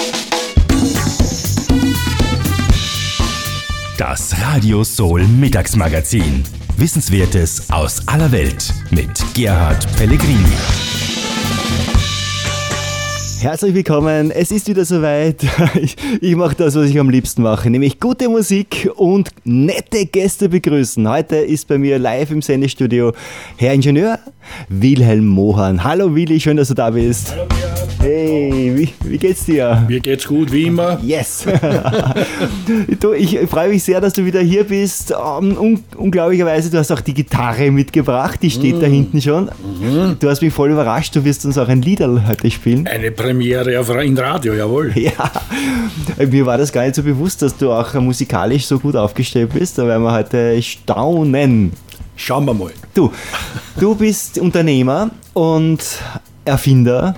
Das Radio Soul Mittagsmagazin. Wissenswertes aus aller Welt mit Gerhard Pellegrini. Herzlich willkommen, es ist wieder soweit. Ich mache das, was ich am liebsten mache, nämlich gute Musik und nette Gäste begrüßen. Heute ist bei mir live im Sendestudio Herr Ingenieur Wilhelm Mohan. Hallo Willi, schön, dass du da bist. Hallo Gerhard. Hey, wie geht's dir? Mir geht's gut, wie immer. Yes! Du, ich freue mich sehr, dass du wieder hier bist. Unglaublicherweise, du hast auch die Gitarre mitgebracht, die steht da hinten schon. Du hast mich voll überrascht, du wirst uns auch ein Liederl heute spielen. Eine Premiere in Radio, jawohl. Ja, mir war das gar nicht so bewusst, dass du auch musikalisch so gut aufgestellt bist, da werden wir heute staunen. Schauen wir mal. Du bist Unternehmer und Erfinder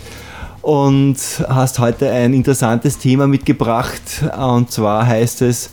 und hast heute ein interessantes Thema mitgebracht, und zwar heißt es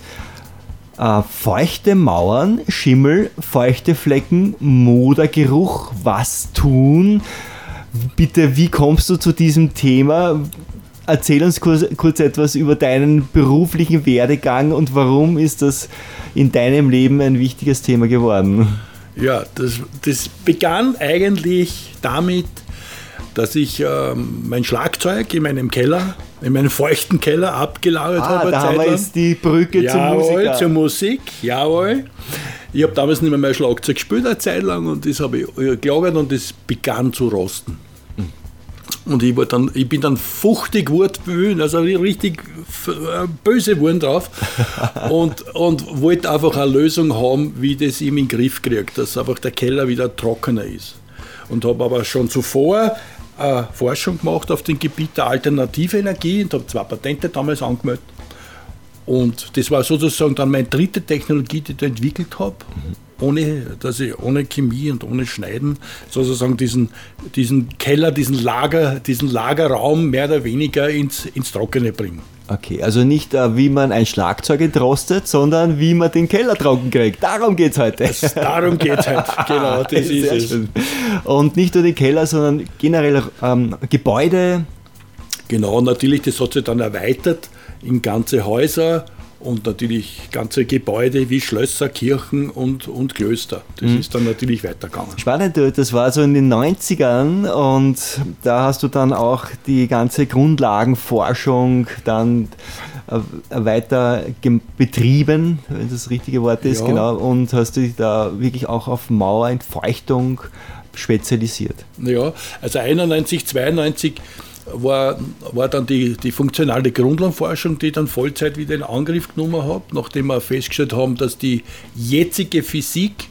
feuchte Mauern, Schimmel, feuchte Flecken, Modergeruch, was tun? Bitte, wie kommst du zu diesem Thema? Erzähl uns kurz etwas über deinen beruflichen Werdegang und warum ist das in deinem Leben ein wichtiges Thema geworden? Ja, das begann eigentlich damit, dass ich mein Schlagzeug in meinem Keller, in meinem feuchten Keller abgelagert habe. Da haben wir jetzt die Brücke zur Musik. Jawohl. Ich habe damals nicht mehr mein Schlagzeug gespielt, eine Zeit lang, und das habe ich gelagert und das begann zu rosten. Und ich bin dann fuchtig geworden, also richtig böse geworden drauf und wollte einfach eine Lösung haben, wie ich das in den Griff kriege, dass einfach der Keller wieder trockener ist. Und habe aber schon zuvor Forschung gemacht auf dem Gebiet der alternativen Energie und habe 2 Patente damals angemeldet. Und das war sozusagen dann meine dritte Technologie, die ich da entwickelt habe, ohne Chemie und ohne Schneiden, sozusagen diesen Keller, diesen Lagerraum mehr oder weniger ins Trockene bringen. Okay, also nicht wie man ein Schlagzeug entrostet, sondern wie man den Keller trocken kriegt. Darum geht es heute. Darum geht es heute, genau, das ist es. Schön. Und nicht nur den Keller, sondern generell Gebäude. Genau, natürlich, das hat sich dann erweitert in ganze Häuser und natürlich ganze Gebäude wie Schlösser, Kirchen und Klöster. Das ist dann natürlich weitergegangen. Spannend, das war so in den 90ern und da hast du dann auch die ganze Grundlagenforschung dann weiter betrieben, wenn das richtige Wort ist, ja. Genau, und hast dich da wirklich auch auf Mauerentfeuchtung spezialisiert. Ja, also 91, 92 war dann die funktionale Grundlagenforschung, die dann Vollzeit wieder in Angriff genommen habe, nachdem wir festgestellt haben, dass die jetzige Physik,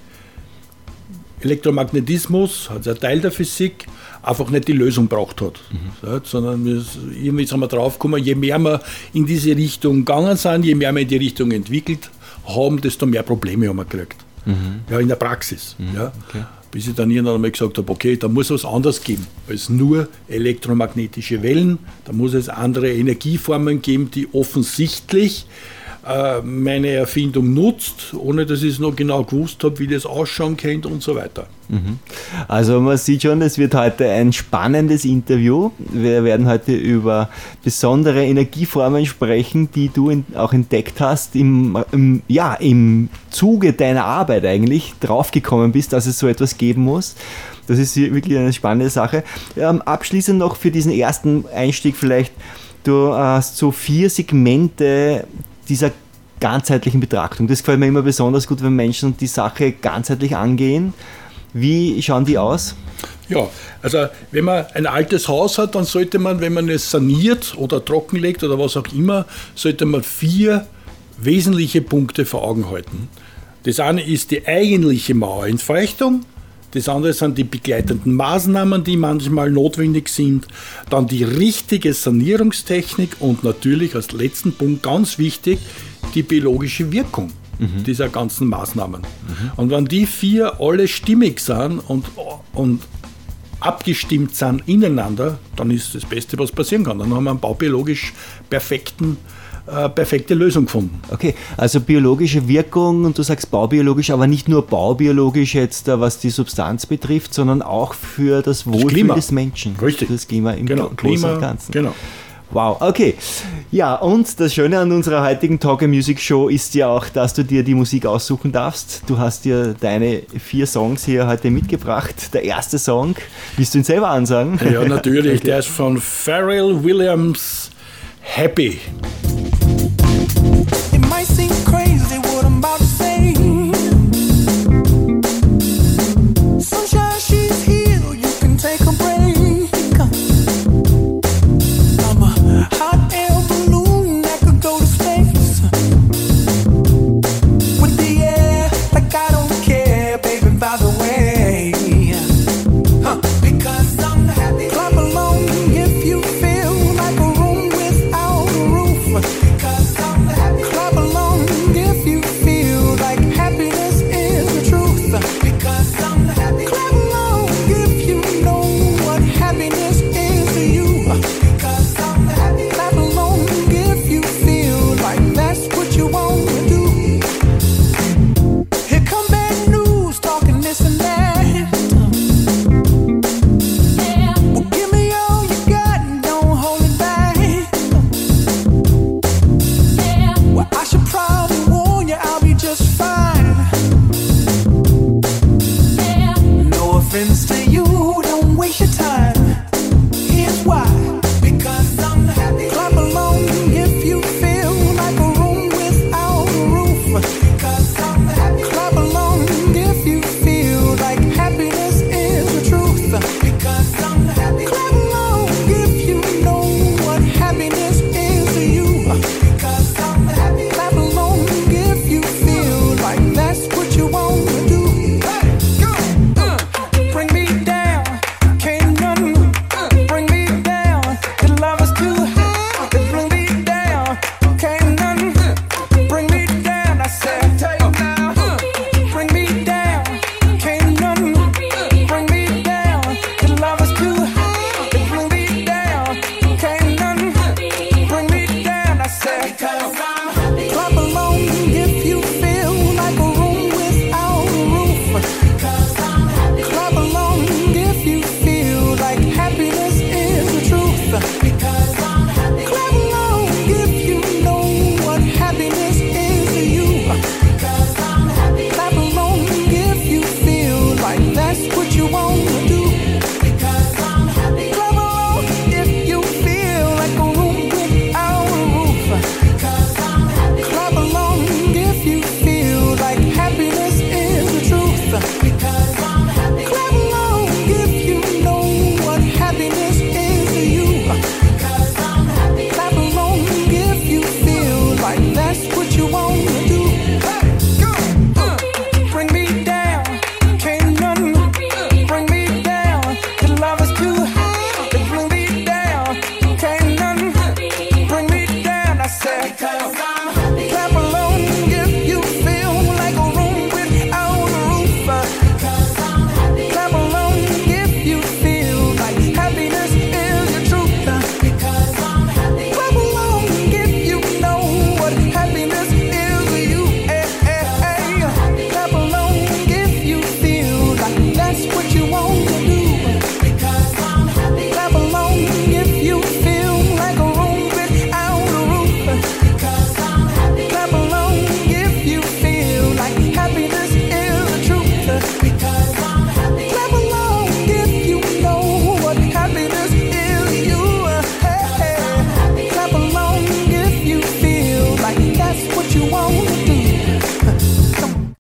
Elektromagnetismus, also ein Teil der Physik, einfach nicht die Lösung gebraucht hat. Ja, sondern irgendwie sind wir drauf gekommen, je mehr wir in diese Richtung gegangen sind, je mehr wir in die Richtung entwickelt haben, desto mehr Probleme haben wir gekriegt. Ja, in der Praxis. Ja. Okay. Bis ich dann irgendwann einmal gesagt habe, okay, da muss es was anderes geben als nur elektromagnetische Wellen. Da muss es andere Energieformen geben, die offensichtlich meine Erfindung nutzt, ohne dass ich es noch genau gewusst habe, wie das ausschauen könnte und so weiter. Also man sieht schon, es wird heute ein spannendes Interview. Wir werden heute über besondere Energieformen sprechen, die du auch entdeckt hast, im Zuge deiner Arbeit eigentlich draufgekommen bist, dass es so etwas geben muss. Das ist wirklich eine spannende Sache. Abschließend noch für diesen ersten Einstieg vielleicht, du hast so 4 Segmente dieser ganzheitlichen Betrachtung. Das gefällt mir immer besonders gut, wenn Menschen die Sache ganzheitlich angehen. Wie schauen die aus? Ja, also wenn man ein altes Haus hat, dann sollte man, wenn man es saniert oder trockenlegt oder was auch immer, sollte man 4 wesentliche Punkte vor Augen halten. Das eine ist die eigentliche Mauerentfeuchtung. Das andere sind die begleitenden Maßnahmen, die manchmal notwendig sind. Dann die richtige Sanierungstechnik und natürlich als letzten Punkt ganz wichtig, die biologische Wirkung dieser ganzen Maßnahmen. Und wenn die 4 alle stimmig sind und abgestimmt sind ineinander, dann ist das Beste, was passieren kann. Dann haben wir einen baubiologisch perfekte Lösung gefunden. Okay, also biologische Wirkung, und du sagst baubiologisch, aber nicht nur baubiologisch jetzt, was die Substanz betrifft, sondern auch für das Wohlfühlen des Menschen. Richtig. Das Klima im Großen und Ganzen. Genau. Wow, okay. Ja, und das Schöne an unserer heutigen Talk Music Show ist ja auch, dass du dir die Musik aussuchen darfst. Du hast dir deine 4 Songs hier heute mitgebracht. Der erste Song, willst du ihn selber ansagen? Ja, natürlich. Okay. Der ist von Pharrell Williams, Happy.